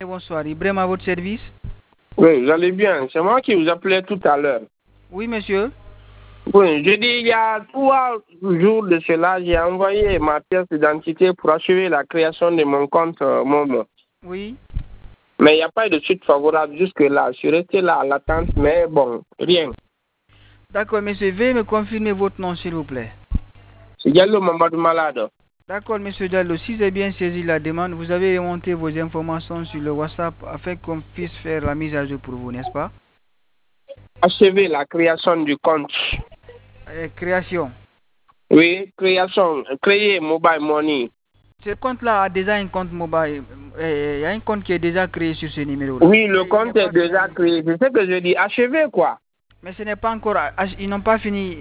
Bonsoir, Ibrahim à votre service. Oui, vous allez bien. C'est moi qui vous appelais tout à l'heure. Oui, monsieur. Oui, je dis, il y a 3 jours de cela, j'ai envoyé ma pièce d'identité pour achever la création de mon compte Momo. Oui. Mais il n'y a pas eu de suite favorable jusque-là. Je suis resté là à l'attente, mais bon, rien. D'accord, monsieur. Veuillez me confirmer votre nom, s'il vous plaît. C'est Diallo Mamadou Malade. D'accord, monsieur Diallo. Si j'ai bien saisi la demande, vous avez remonté vos informations sur le WhatsApp afin qu'on puisse faire la mise à jour pour vous, n'est-ce pas? Achever la création du compte. Création. Oui, création. Créer Mobile Money. Ce compte-là a déjà un compte mobile. Il y a un compte qui est déjà créé sur ce numéro-là. Oui, le compte est déjà créé. C'est ce que je dis. Achever quoi? Mais ce n'est pas encore. Ils n'ont pas fini.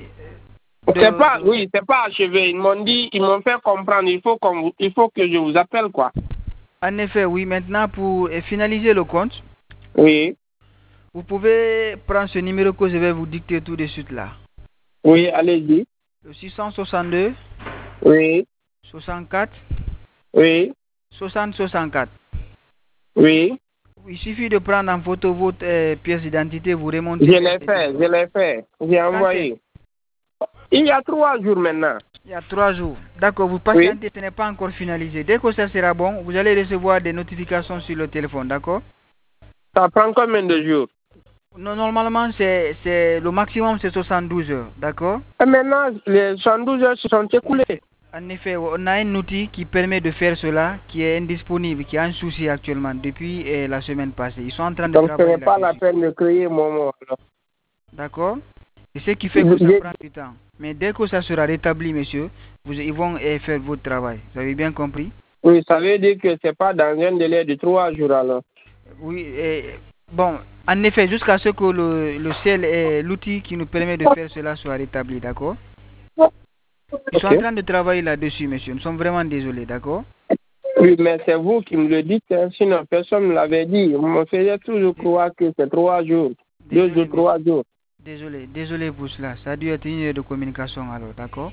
Oui, c'est pas achevé. Ils m'ont dit, ils m'ont fait comprendre, il faut que je vous appelle quoi. En effet, oui. Maintenant, pour finaliser le compte, Oui. vous pouvez prendre ce numéro que je vais vous dicter tout de suite là. Oui, allez-y. Le 662. Oui. 64. Oui. 60 64. Oui. Il suffit de prendre en photo votre pièce d'identité, vous remontez. Je l'ai fait. J'ai envoyé. Il y a 3 jours maintenant. Il y a 3 jours. D'accord, vous patientez, ce n'est pas encore finalisé. Dès que ça sera bon, vous allez recevoir des notifications sur le téléphone, d'accord? Ça prend combien de jours? Non, normalement, c'est le maximum, c'est 72 heures, d'accord? Et maintenant, les 72 heures se sont écoulées. En effet, on a un outil qui permet de faire cela, qui est indisponible, qui a un souci actuellement depuis la semaine passée. Ils sont en train de travailler là-dessus. Donc, ce n'est pas la peine de créer mon mot. D'accord? Et ce qui fait que ça prend du temps. Mais dès que ça sera rétabli, monsieur, ils vont faire votre travail. Vous avez bien compris? Oui, ça veut dire que ce n'est pas dans un délai de 3 jours alors. Oui, bon, en effet, jusqu'à ce que l'outil qui nous permet de faire cela soit rétabli, d'accord? Ils sont en train de travailler là-dessus, monsieur. Nous sommes vraiment désolés, d'accord? Oui, mais c'est vous qui me le dites, hein. Sinon personne ne me l'avait dit. On me faisait toujours croire que c'est 3 jours. Désolé, 2 jours, 3 jours. Désolé pour cela. Ça a dû être une erreur de communication alors, d'accord?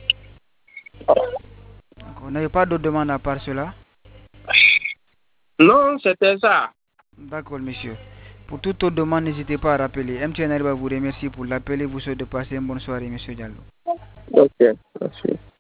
On n'avait pas d'autres demandes à part cela? Non, c'était ça. D'accord, monsieur. Pour toute autre demande, n'hésitez pas à rappeler. MTN va vous remercier pour l'appel et vous souhaite de passer une bonne soirée, monsieur Diallo. Ok, merci.